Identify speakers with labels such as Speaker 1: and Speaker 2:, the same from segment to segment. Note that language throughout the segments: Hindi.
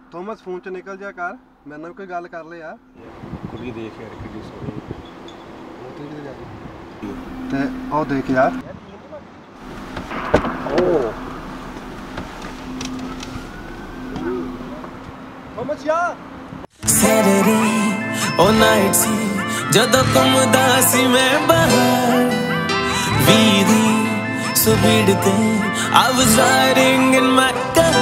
Speaker 1: थॉमस फोन च निकल जा कर मेरे नाल कोई गल कर ले यार।
Speaker 2: कुड़ी देख यार कितनी सोहनी
Speaker 1: वो तो किधर जाती ते ओ देख यार ओ थॉमस यार
Speaker 3: सैटरडे ओ नाइट सी जदों घुमदा सी मैं बाहर वीधी so beautiful I was riding in my car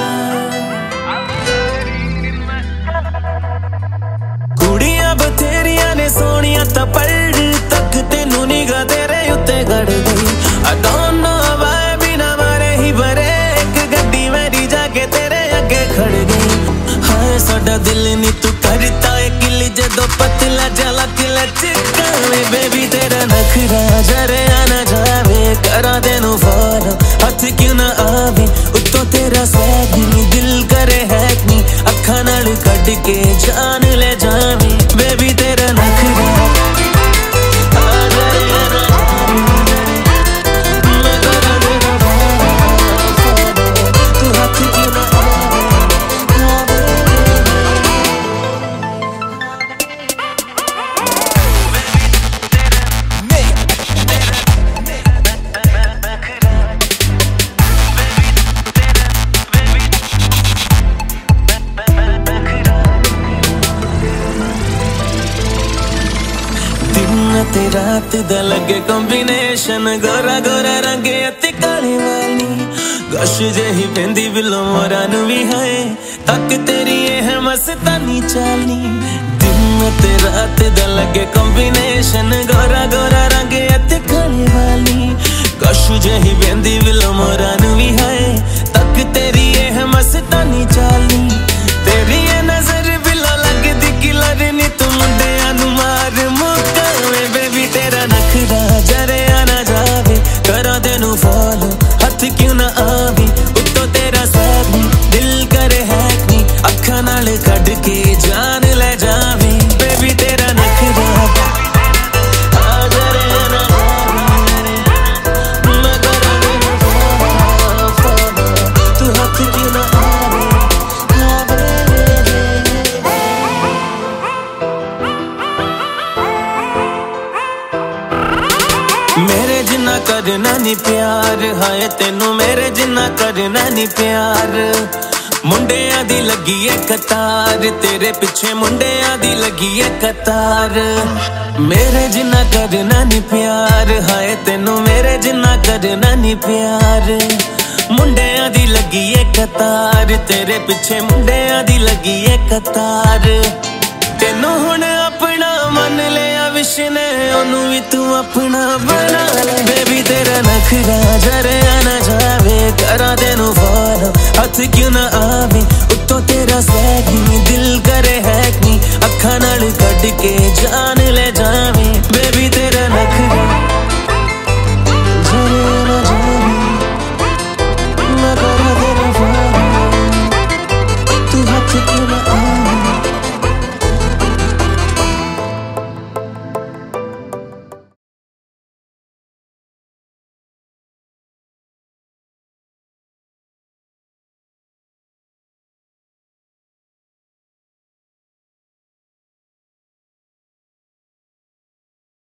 Speaker 3: कुड़ियां बथेरियां ने सोनिया ता पढ़ तक तेनू निगाह तेरे उत्ते गड़ गई I don't know why बिना मारे ही भरे एक गड्डी मेरी जाके तेरे अगे खड़ गई हाय साडा दिल नी तू करता है किल जदों पतला जला किला चिकावे बेबी तेरा नखरा जरे आना जावे करा तेनू फॉलो हाथ क्यों ना आवे उत्तों तेरा स्वैग नी दिल करे हैक नी अखा नाल कट के जान ले जावे बेबी तेरा नखरा ते रात दा लगे कॉम्बिनेशन गोरा गोरा रंगे अते काले वाली गश जेही पेंदी बिलो मोरा नु भी है तक तेरी है मस्तानी चाली दिन ते रात दा लगे कॉम्बिनेशन गोरा गोरा रंगे अते काले वाली गश जेही पेंदी बिलो मोरा नु भी है तक तेरी है मस्तानी चाली तेरी नजर बिलो लगदी किलर नी तू मुंडियां नु मार मुकावे बेबी तेरा नखरा जरे आना जावे करा तेनू फॉलो हाथ क्यों ना आवे उत्तों तेरा स्वैग नी दिल करे हैक नी अखा नाल कट के जान ले जावे बेबी तेरा नखरा मेरे जिन्ना करना नी प्यार हाय तेनू मेरे जिन्ना करना नी प्यार मुंडियां दी लगी है कतार तेरे पिछे मुंडियां दी लगी है कतार मेरे जिन्ना करना नी प्यार हाय तेनू मेरे जिन्ना करना नी प्यार मुंडियां दी लगी है कतार तेरे पिछे मुंडियां दी लगी है कतार तेनू हुण अपना मन लिया विश ने ओनू भी तू अपना बना ले बेबी तेरा नखरा जरे आना जावे करा तेनू फॉलो हाथ क्यों ना आवे उत्तों तेरा स्वैग नी दिल करे हैक नी अखा नाल कट के जान